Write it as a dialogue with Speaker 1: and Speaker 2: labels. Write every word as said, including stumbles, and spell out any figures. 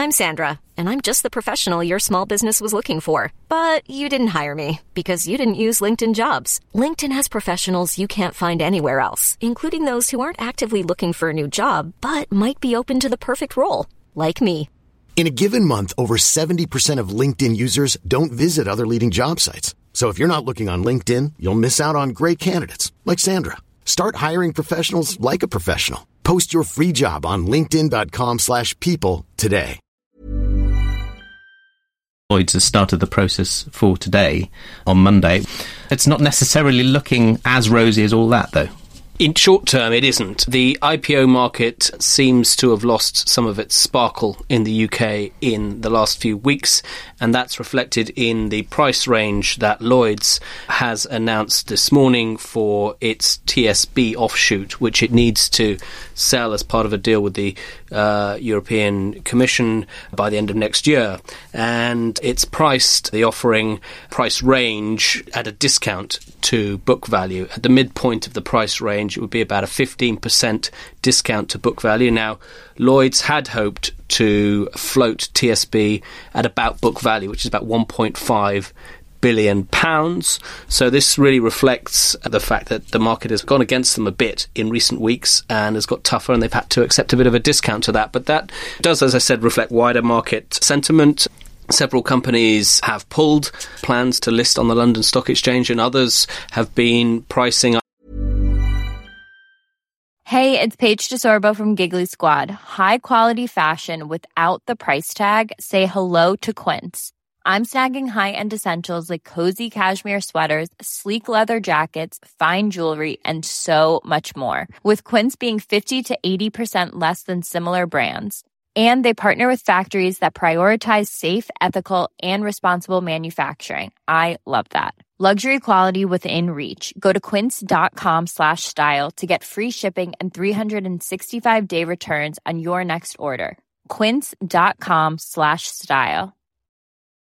Speaker 1: I'm Sandra, and I'm just the professional your small business was looking for. But you didn't hire me because you didn't use LinkedIn Jobs. LinkedIn has professionals you can't find anywhere else, including those who aren't actively looking for a new job, but might be open to the perfect role, like me.
Speaker 2: In a given month, over seventy percent of LinkedIn users don't visit other leading job sites. So if you're not looking on LinkedIn, you'll miss out on great candidates like Sandra. Start hiring professionals like a professional. Post your free job on linkedin.com slash people today.
Speaker 3: Lloyds has started the process for today on Monday. It's not necessarily looking as rosy as all that, though.
Speaker 4: In short term, it isn't. The I P O market seems to have lost some of its sparkle in the U K in the last few weeks, and that's reflected in the price range that Lloyds has announced this morning for its T S B offshoot, which it needs to sell as part of a deal with the uh, European Commission by the end of next year. And it's priced, the offering price range, at a discount to book value. At the midpoint of the price range, it would be about a fifteen percent discount to book value. Now, Lloyds had hoped to float T S B at about book value, which is about one point five billion pounds. So this really reflects the fact that the market has gone against them a bit in recent weeks and has got tougher, and they've had to accept a bit of a discount to that. But that does, as I said, reflect wider market sentiment. Several companies have pulled plans to list on the London Stock Exchange, and others have been pricing up.
Speaker 5: Hey, it's Paige DeSorbo from Giggly Squad. High quality fashion without the price tag. Say hello to Quince. I'm snagging high-end essentials like cozy cashmere sweaters, sleek leather jackets, fine jewelry, and so much more. With Quince being fifty to eighty percent less than similar brands. And they partner with factories that prioritize safe, ethical, and responsible manufacturing. I love that. Luxury quality within reach. Go to quince.com slash style to get free shipping and three sixty-five day returns on your next order. Quince.com slash style.